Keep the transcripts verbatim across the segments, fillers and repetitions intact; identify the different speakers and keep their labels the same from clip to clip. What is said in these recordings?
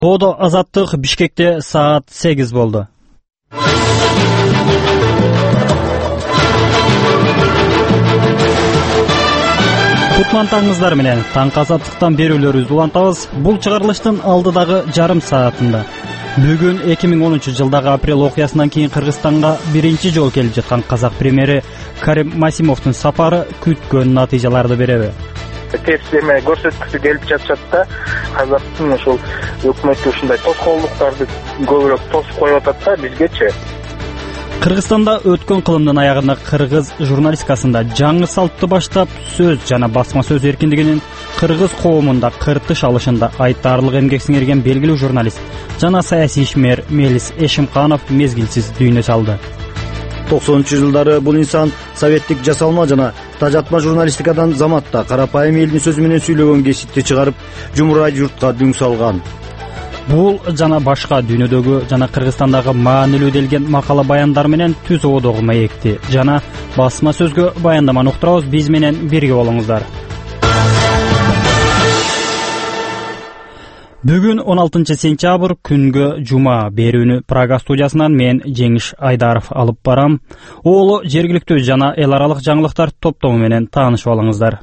Speaker 1: Оодо Азаттык, Бишкекте саат сегиз болду. Кутмантаңыздар менен таңкы азаттыктан берүүлөрүбүздү улантабыз. Бул чыгарылыштын алдыдагы жарым саатында бүгүн эки миң онунчу жылдагы апрель окуясынан кийин Кыргызстанга биринчи жолу келип жаткан казак премьери Карим Масимовдун сапары күткөн натыйжаларды береби?
Speaker 2: Терс эме көрсөткүсү келип жатышат да, казактын ушул өкмөтү ушундай тоскоолдуктарды көбүрөөк тосуп коюп атат да бизгечи.
Speaker 1: Кыргызстанда өткөн кылымдын аягында кыргыз журналистикасында жаңы салтты баштап, сөз жана басма сөз эркиндигинин кыргыз коомунда кыртыш алышында айтаарлык эмгек сиңирген белгилүү журналист жана саясий ишмер Мелис Эшимканов мезгилсиз дүйнө салды.
Speaker 3: токсонунчу жылдары бул инсан советтик жасалма жана тажатма журналистикадан заматта карапайым элдин сөзү менен сүйлөгөн кесипти чыгарып, жумурай журтка дүң салган.
Speaker 1: Бул жана башка дүйнөдөгү жана Кыргызстандагы маанилүү делген макала баяндар менен түз оодогу маекти жана басма сөзгө баяндаманы уктурабыз. Биз менен бирге болуңуздар. Бүгүн он алтынчы сентябрь күнгө жума. Берүүнү Прага студиясынан мен Жеңиш Айдаров алып барам. Оолу жергиликтүү жана эл аралык жаңылыктар топтому менен таанышып алыңыздар.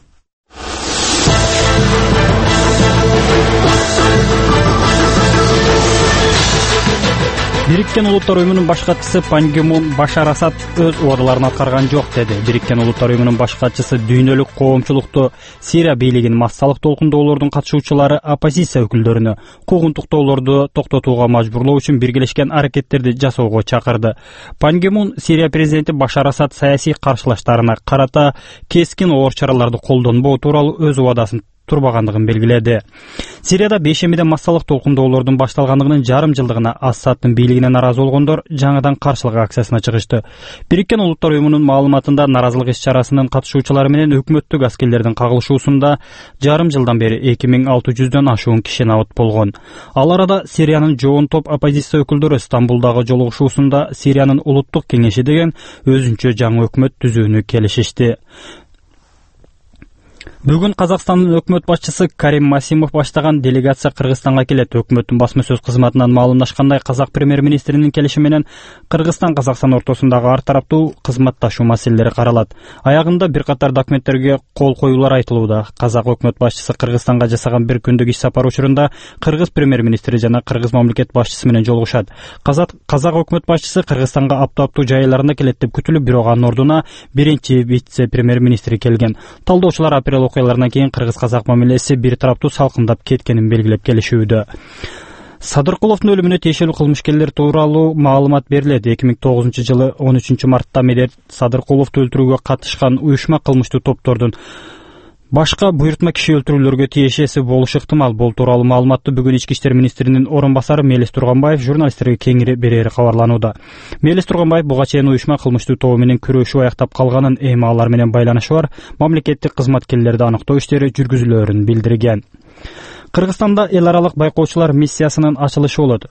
Speaker 1: Бириккен Улуттар уюмунун баш катчысы Пан Ги Мун Башар Асад өз убадаларын аткарган жок деди. Бириккен Улуттар уюмунун баш катчысы дүйнөлүк коомчулукту Сирия бийлигинин массалык толкундоолордун катышуучулары оппозиция өкүлдөрүнө куугунтуктоолорду токтотууга мажбурлоо үчүн биргелешкен аракеттерди жасоого чакырды. Пан Ги Мун Сирия президенти Башар Асад саясий каршылаштарына карата кескин оор чараларды колдонбоо тууралуу өз убадасын турбагандыгын белгиледи. Сирияда бейшембиде массалык толкундоолордун башталгандыгынын жарым жылдыгына Асадтын бийлигине наразы болгондор жаңыдан каршылык акциясына чыгышты. Бириккен Улуттар уюмунун маалыматында наразылык иш-чарасынын катышуучулары менен өкмөттүк аскерлердин кагылышуусунда жарым жылдан бери эки миң алты жүздөн ашуун киши набыт болгон. Ал арада Сириянын жоон топ оппозиция өкүлдөрү Стамбулдагы жолугушуусунда Сириянын улуттук кеңеши деген өзүнчө жаңы өкмөт түзүүнү келишишти. Бүгүн Казакстандын өкмөт башчысы Карим Масимов баштаган делегация Кыргызстанга келет. Өкмөттүн басма сөз кызматынан маалымдашкандай, казак премьер-министринин келиши менен Кыргызстан Казакстан ортосундагы ар тараптуу кызматташуу маселелери каралат. Аягында бир катар документтерге кол коюулар айтылууда. Казак өкмөт башчысы Кыргызстанга жасаган бир күндүк иш сапары учурунда кыргыз премьер-министри жана кыргыз мамлекет башчысы менен жолугушат. Казак казак өкмөт башчысы Кыргызстанга аптап-аптуу жайларында келет деп күтүлүп, бирок анын ордуна биринчи вице-премьер-министри келген. Талдоочулар апрель окуяларынан кийин кыргыз-казак мамилеси бир тараптуу салкындап кеткенин белгилеп келишүүдө. Садыркуловдун өлүмүнө тиешелүү кылмышкерлер тууралуу маалымат берилет. эки миң тогузунчу жылы он үчүнчү мартта Медет Садыркуловду өлтүрүүгө катышкан уюшма кылмыштуу топтордун башка буйртма киши өлтүрүүлөргө тиешеси болушу ыктымал. Бул тууралуу маалыматты бүгүн Ички иштер министринин орун басары Мелис Турганбаев журналисттерге кеңири берери кабарланууда. Мелис Турганбаев буга чейин уюшма кылмыштуу тобу менен күрөшүү аяктап калганын, эми алар менен байланышы бар мамлекеттик кызматкерлерди аныктоо иштери жүргүзүлөөрүн билдирген. Кыргызстанда эл аралык байкоочулар миссиясынын ачылышы болот.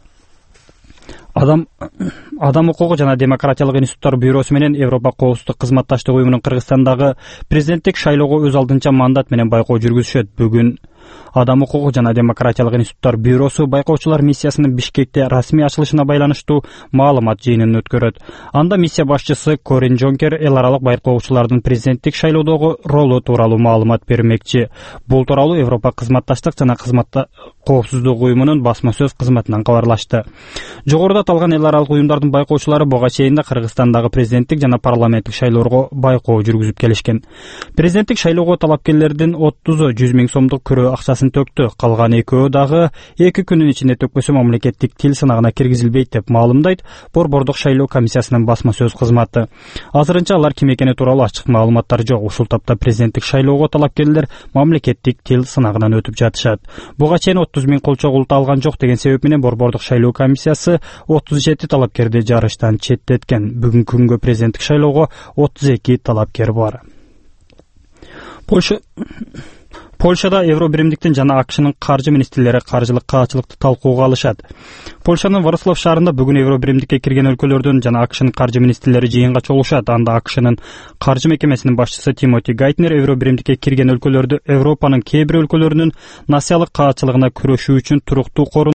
Speaker 1: Адам Адам укугу жана демократиялык институттар бюросу менен Европа коопсуздук кызматташтык уюмунун Кыргызстандагы президенттик шайлоого өз алдынча мандат менен байкоо жүргүзүшөт. Бүгүн Адам укугу жана демократиялык институттар бюросу байкоочулар миссиясынын Бишкекте расмий ачылышына байланыштуу маалымат жыйынын өткөрөт. Анда миссия башчысы Корин Жонкер эл аралык байкоочулардын президенттик шайлоодогу ролу тууралуу маалымат бермекчи. Бул тууралуу Европа кызматташтык жана кызматта коопсуздук уюмунун басма сөз кызматынан кабарлашты. Жогоруда аталган эл аралык уюмдардын байкоочулары буга чейин да Кыргызстандагы президенттик жана парламенттик шайлоого байкоо жүргүзүп келишкен. Президенттик шайлоого талапкерлердин отузу жүз миң сомдук күрөө акчасын төктү. Калган экөө дагы эки күнүн ичинде төкпөсө мамлекеттик тил сынагына киргизилбейт деп маалымдайт Борбордук шайлоо комиссиясынын басма сөз кызматы. Азырынча алар ким экени тууралуу ачык маалыматтар жок. Ушул тапта президенттик шайлоого талапкерлер мамлекеттик тил сынагынан өтүп жатышат. Буга чейин отуз миң колчогулту алган жок деген себеп менен Борбордук шайлоо комиссиясы отуз жети талапкерди жарыштан четтеткен. Бүгүнкү күнгө президенттик шайлоого отуз эки талапкер бар. Польша Польшада Евробиримдиктин жана АКШнын каржы министрлери каржылык каачылыкты талкууга алышат. Польшанын Вроцлав шаарында бүгүн Евробиримдикке кирген өлкөлөрдүн жана АКШнын каржы министрлери жыйынга чогулушат. Анда АКШнын каржы мекемесинин башчысы Тимоти Гайтнер Евробиримдикке кирген өлкөлөрдү Европанын кээ бир өлкөлөрүнүн насиялык каачылыгына күрөшүү үчүн туруктуу